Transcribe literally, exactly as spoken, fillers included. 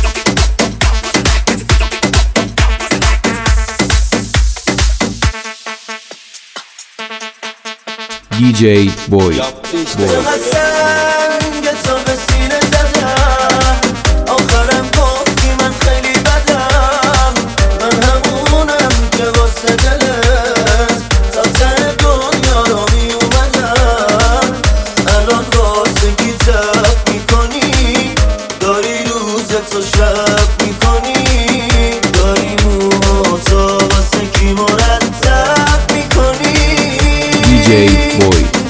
دی جی بوی آخرم گفتی من خیلی بدم، من همونم که واسه دلت تا ته دنیا رو می اومدم. الان واسه کی تب میکنی، داری روزتو شب میکنی، داری موهاتو واسه کی مرتب میکنی. دی جی بوی